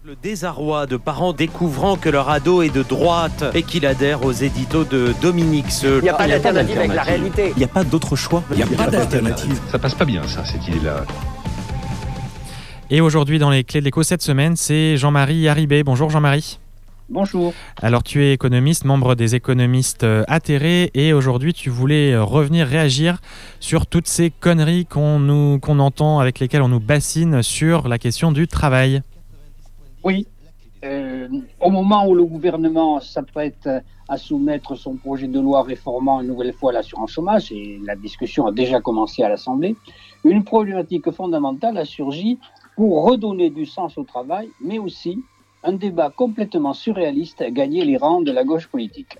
Le désarroi de parents découvrant que leur ado est de droite et qu'il adhère aux éditos de Dominique Seux. Il n'y a pas d'alternative avec la réalité. Il n'y a pas d'autre choix. Il n'y a pas d'alternative. Ça passe pas bien, ça, cette idée-là. Et aujourd'hui, dans les clés de l'écho cette semaine, c'est Jean-Marie Haribé. Bonjour Jean-Marie. Bonjour. Alors tu es économiste, membre des économistes atterrés, et aujourd'hui tu voulais revenir réagir sur toutes ces conneries qu'on entend, avec lesquelles on nous bassine sur la question du travail. Oui. Au moment où le gouvernement s'apprête à soumettre son projet de loi réformant une nouvelle fois l'assurance chômage, et la discussion a déjà commencé à l'Assemblée, une problématique fondamentale a surgi pour redonner du sens au travail, mais aussi un débat complètement surréaliste a gagné les rangs de la gauche politique.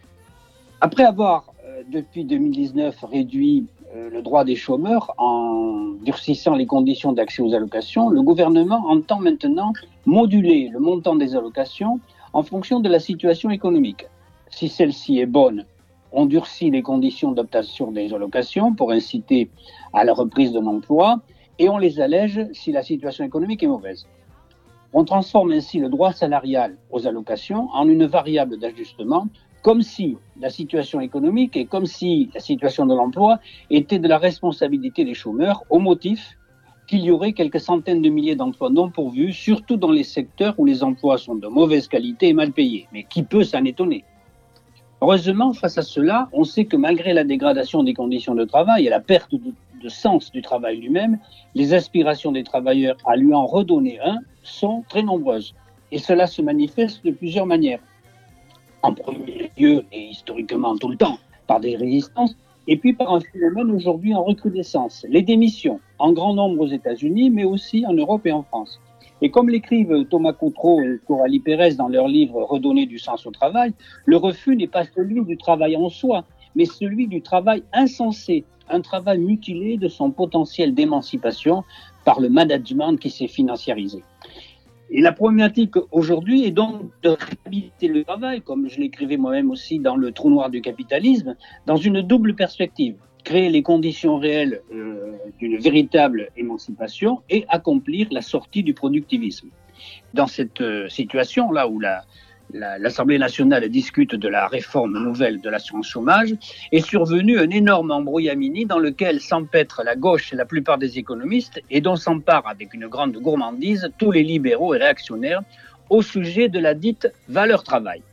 Après avoir, depuis 2019, réduit le droit des chômeurs en durcissant les conditions d'accès aux allocations, le gouvernement entend maintenant moduler le montant des allocations en fonction de la situation économique. Si celle-ci est bonne, on durcit les conditions d'obtention des allocations pour inciter à la reprise d'un emploi et on les allège si la situation économique est mauvaise. On transforme ainsi le droit salarial aux allocations en une variable d'ajustement, comme si la situation économique et comme si la situation de l'emploi était de la responsabilité des chômeurs, au motif qu'il y aurait quelques centaines de milliers d'emplois non pourvus, surtout dans les secteurs où les emplois sont de mauvaise qualité et mal payés. Mais qui peut s'en étonner ? Heureusement, face à cela, on sait que malgré la dégradation des conditions de travail et la perte de sens du travail lui-même, les aspirations des travailleurs à lui en redonner un sont très nombreuses. Et cela se manifeste de plusieurs manières. En premier lieu, et historiquement tout le temps, par des résistances, et puis par un phénomène aujourd'hui en recrudescence, les démissions, en grand nombre aux États-Unis, mais aussi en Europe et en France. Et comme l'écrivent Thomas Coutreau et Coralie Pérez dans leur livre « Redonner du sens au travail », le refus n'est pas celui du travail en soi, mais celui du travail insensé, un travail mutilé de son potentiel d'émancipation par le management qui s'est financiarisé. Et la problématique aujourd'hui est donc de réhabiliter le travail, comme je l'écrivais moi-même aussi dans Le trou noir du capitalisme, dans une double perspective. Créer les conditions réelles d'une véritable émancipation et accomplir la sortie du productivisme. Dans cette situation-là où l'Assemblée nationale discute de la réforme nouvelle de l'assurance chômage, est survenu un énorme embrouillamini dans lequel s'empêtrent la gauche et la plupart des économistes et dont s'emparent avec une grande gourmandise tous les libéraux et réactionnaires au sujet de la dite valeur travail.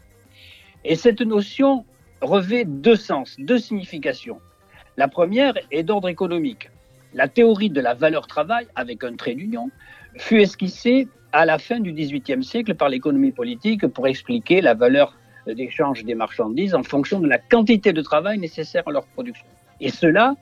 Et cette notion revêt deux sens, deux significations. La première est d'ordre économique. La théorie de la valeur travail, avec un trait d'union, fut esquissée à la fin du XVIIIe siècle par l'économie politique pour expliquer la valeur d'échange des marchandises en fonction de la quantité de travail nécessaire à leur production. Et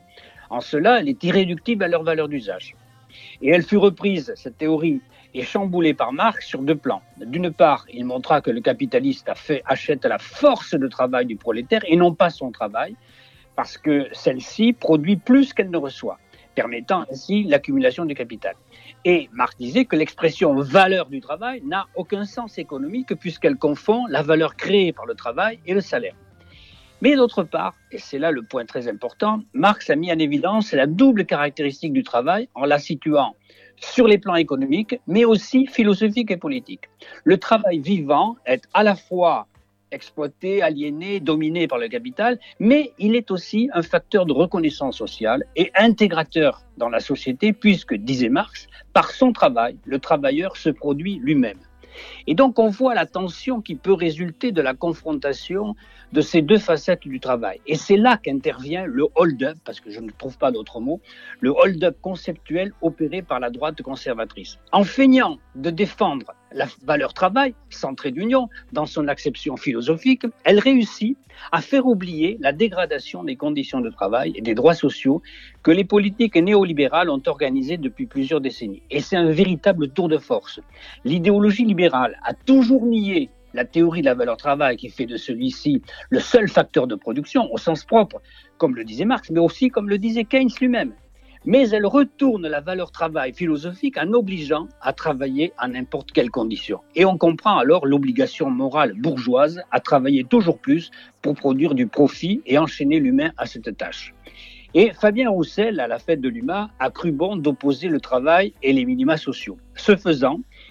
en cela, elle est irréductible à leur valeur d'usage. Et elle fut reprise, cette théorie, et chamboulée par Marx sur deux plans. D'une part, il montra que le capitaliste achète la force de travail du prolétaire et non pas son travail, parce que celle-ci produit plus qu'elle ne reçoit, permettant ainsi l'accumulation du capital. Et Marx disait que l'expression « valeur du travail » n'a aucun sens économique puisqu'elle confond la valeur créée par le travail et le salaire. Mais d'autre part, et c'est là le point très important, Marx a mis en évidence la double caractéristique du travail en la situant sur les plans économiques, mais aussi philosophiques et politiques. Le travail vivant est à la fois exploité, aliéné, dominé par le capital, mais il est aussi un facteur de reconnaissance sociale et intégrateur dans la société puisque, disait Marx, par son travail, le travailleur se produit lui-même. Et donc on voit la tension qui peut résulter de la confrontation de ces deux facettes du travail. Et c'est là qu'intervient le hold-up, parce que je ne trouve pas d'autre mot, le hold-up conceptuel opéré par la droite conservatrice. En feignant de défendre la valeur travail, sans trait d'union, dans son acception philosophique, elle réussit à faire oublier la dégradation des conditions de travail et des droits sociaux que les politiques néolibérales ont organisées depuis plusieurs décennies. Et c'est un véritable tour de force. L'idéologie libérale a toujours nié la théorie de la valeur travail qui fait de celui-ci le seul facteur de production, au sens propre, comme le disait Marx, mais aussi comme le disait Keynes lui-même. Mais elle retourne la valeur travail philosophique en obligeant à travailler à n'importe quelle condition. Et on comprend alors l'obligation morale bourgeoise à travailler toujours plus pour produire du profit et enchaîner l'humain à cette tâche. Et Fabien Roussel, à la fête de l'UMA, a cru bon d'opposer le travail et les minima sociaux. Ce faisant,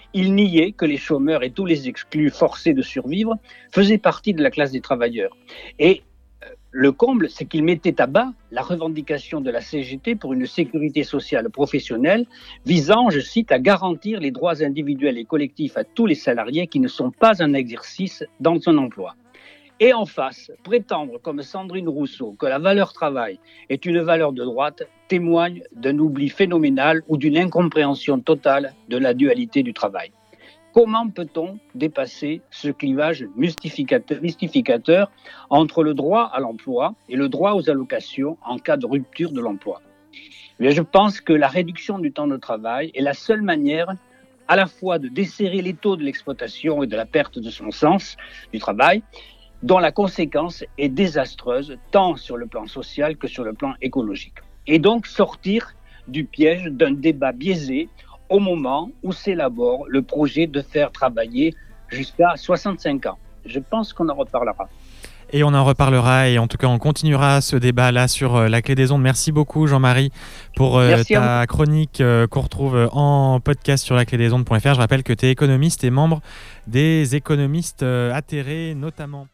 Il niait que les chômeurs et tous les exclus forcés de survivre faisaient partie de la classe des travailleurs. Et le comble, c'est qu'il mettait à bas la revendication de la CGT pour une sécurité sociale professionnelle visant, je cite, à garantir les droits individuels et collectifs à tous les salariés qui ne sont pas en exercice dans un emploi. Et en face, prétendre comme Sandrine Rousseau que la valeur travail est une valeur de droite témoigne d'un oubli phénoménal ou d'une incompréhension totale de la dualité du travail. Comment peut-on dépasser ce clivage mystificateur entre le droit à l'emploi et le droit aux allocations en cas de rupture de l'emploi ? Mais je pense que la réduction du temps de travail est la seule manière à la fois de desserrer l'étau de l'exploitation et de la perte de son sens du travail, dont la conséquence est désastreuse tant sur le plan social que sur le plan écologique. Et donc sortir du piège d'un débat biaisé au moment où s'élabore le projet de faire travailler jusqu'à 65 ans. Je pense qu'on en reparlera. Et on en reparlera, et en tout cas on continuera ce débat-là sur la clé des ondes. Merci beaucoup Jean-Marie pour ta chronique qu'on retrouve en podcast sur laclédesondes.fr. Je rappelle que tu es économiste et membre des économistes atterrés notamment.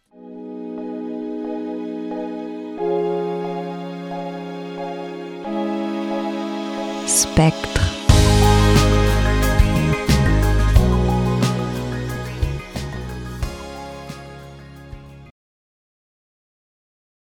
Spectre.